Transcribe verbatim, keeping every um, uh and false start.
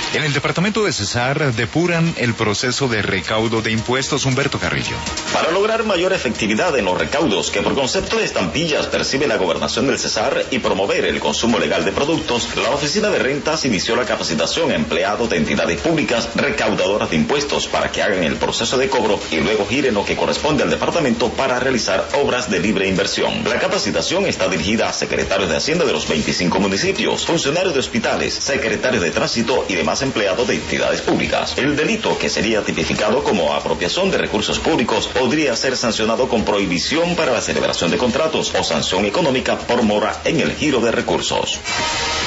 En el departamento de Cesar depuran el proceso de recaudo de impuestos. Humberto Carrillo. Para lograr mayor efectividad en los recaudos que por concepto de estampillas percibe la gobernación del Cesar y promover el consumo legal de productos, la Oficina de Rentas inició la capacitación a empleados de entidades públicas recaudadoras de impuestos para que hagan el proceso de cobro y luego giren lo que corresponde al departamento para realizar obras de libre inversión. La capacitación está dirigida a secretarios de Hacienda de los veinticinco municipios, funcionarios de hospitales, secretarios de tránsito y demás empleados de entidades públicas. El delito, que sería tipificado como apropiación de recursos públicos, podría ser sancionado con prohibición para la celebración de contratos o sanción económica por mora en el giro de recursos.